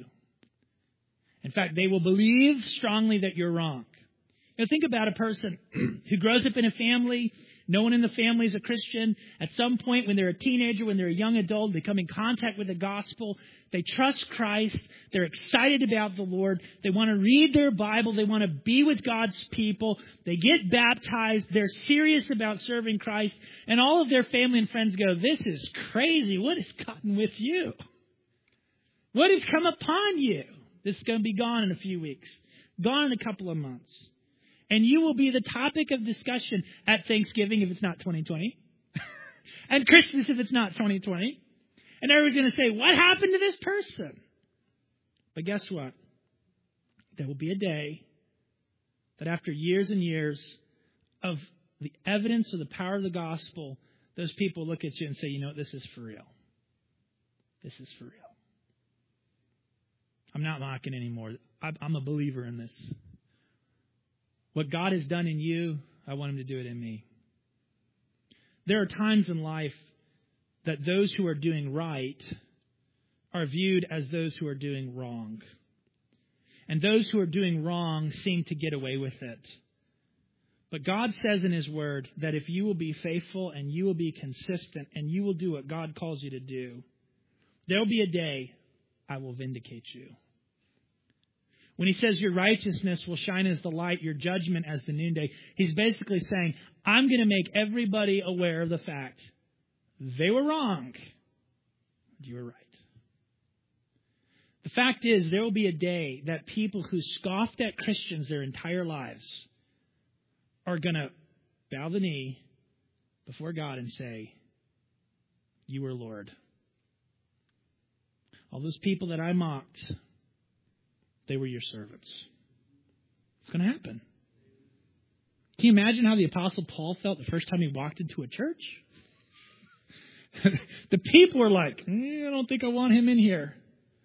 In fact, they will believe strongly that you're wrong. You know, think about a person who grows up in a family. No one in the family is a Christian. At some point when they're a teenager, when they're a young adult, they come in contact with the gospel. They trust Christ. They're excited about the Lord. They want to read their Bible. They want to be with God's people. They get baptized. They're serious about serving Christ. And all of their family and friends go, this is crazy. What has gotten with you? What has come upon you? This is going to be gone in a few weeks. Gone in a couple of months. And you will be the topic of discussion at Thanksgiving if it's not 2020. And Christmas if it's not 2020. And everyone's going to say, what happened to this person? But guess what? There will be a day that after years and years of the evidence of the power of the gospel, those people look at you and say, you know, this is for real. This is for real. I'm not mocking anymore. I'm a believer in this. What God has done in you, I want Him to do it in me. There are times in life that those who are doing right are viewed as those who are doing wrong. And those who are doing wrong seem to get away with it. But God says in His Word that if you will be faithful and you will be consistent and you will do what God calls you to do, there will be a day I will vindicate you. When He says your righteousness will shine as the light, your judgment as the noonday, He's basically saying, I'm going to make everybody aware of the fact they were wrong. You were right. The fact is, there will be a day that people who scoffed at Christians their entire lives are going to bow the knee before God and say, you were Lord. All those people that I mocked, they were your servants. It's going to happen. Can you imagine how the Apostle Paul felt the first time he walked into a church? The people were like, I don't think I want him in here.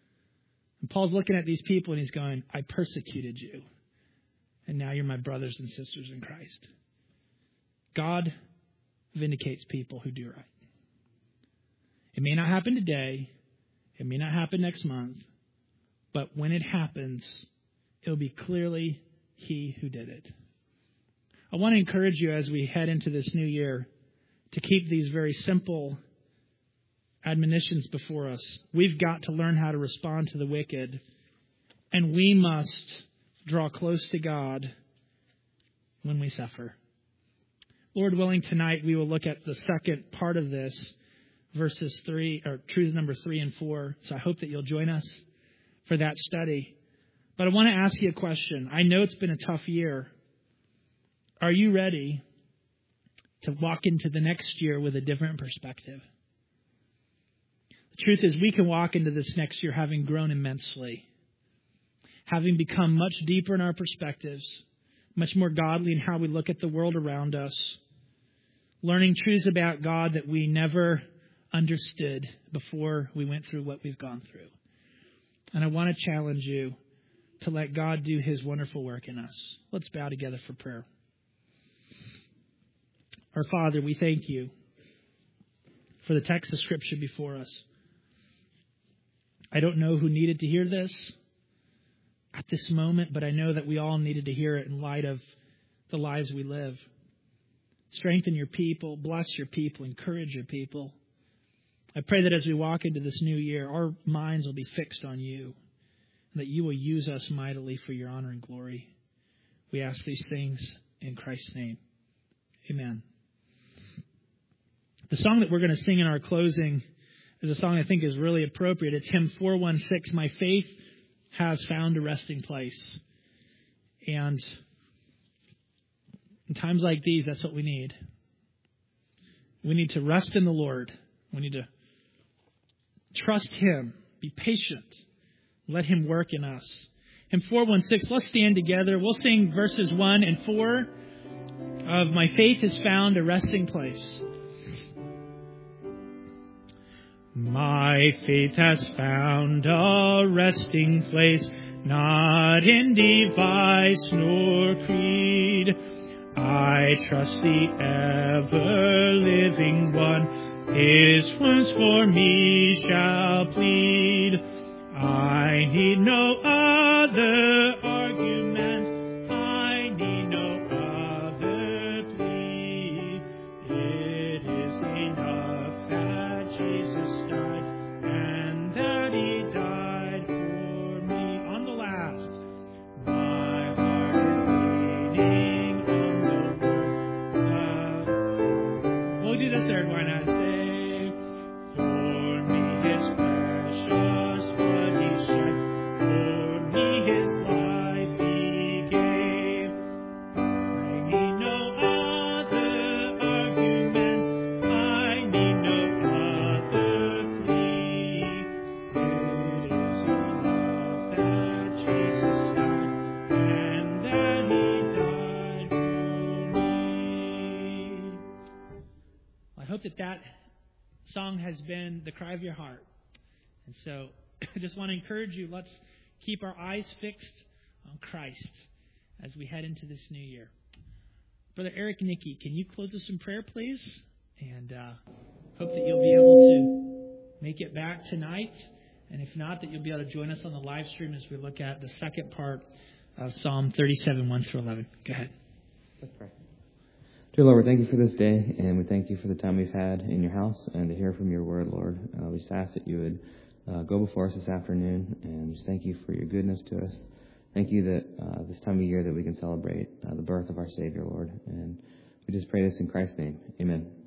And Paul's looking at these people and he's going, I persecuted you. And now you're my brothers and sisters in Christ. God vindicates people who do right. It may not happen today. It may not happen next month. But when it happens, it'll be clearly He who did it. I want to encourage you as we head into this new year to keep these very simple admonitions before us. We've got to learn how to respond to the wicked, and we must draw close to God when we suffer. Lord willing, tonight we will look at the second part of this, verses 3, or truth number 3 and 4. So I hope that you'll join us for that study. But I want to ask you a question. I know it's been a tough year. Are you ready to walk into the next year with a different perspective? The truth is, we can walk into this next year having grown immensely, having become much deeper in our perspectives, much more godly in how we look at the world around us, learning truths about God that we never understood before we went through what we've gone through. And I want to challenge you to let God do His wonderful work in us. Let's bow together for prayer. Our Father, we thank you for the text of Scripture before us. I don't know who needed to hear this at this moment, but I know that we all needed to hear it in light of the lives we live. Strengthen your people, bless your people, encourage your people. I pray that as we walk into this new year, our minds will be fixed on you, and that you will use us mightily for your honor and glory. We ask these things in Christ's name. Amen. The song that we're going to sing in our closing is a song I think is really appropriate. It's hymn 416, My Faith Has Found a Resting Place. And in times like these, that's what we need. We need to rest in the Lord. We need to trust Him. Be patient. Let Him work in us. Hymn 416, let's stand together. We'll sing verses 1 and 4 of My Faith Has Found a Resting Place. My faith has found a resting place, not in device nor creed. I trust the ever-living One, His wounds for me shall plead. I need no other argument, I need no other plea. It is enough that Jesus died, and that He died for me. On the last, my heart is leaning on the word of. We'll do the third one. I'd say, for me His precious blood He shed, for me His life He gave. I need no other argument, I need no other plea. It is enough that Jesus died, and that He died for me. I hope that song has been the cry of your heart. And so I just want to encourage you, let's keep our eyes fixed on Christ as we head into this new year. Brother Eric Nicky, can you close us in prayer, please? And hope that you'll be able to make it back tonight. And if not, that you'll be able to join us on the live stream as we look at the second part of Psalm 37, 1 through 11. Go ahead. Let's pray. Dear Lord, we thank you for this day, and we thank you for the time we've had in your house and to hear from your word, Lord. We just ask that you would go before us this afternoon, and just thank you for your goodness to us. Thank you that this time of year that we can celebrate the birth of our Savior, Lord. And we just pray this in Christ's name. Amen.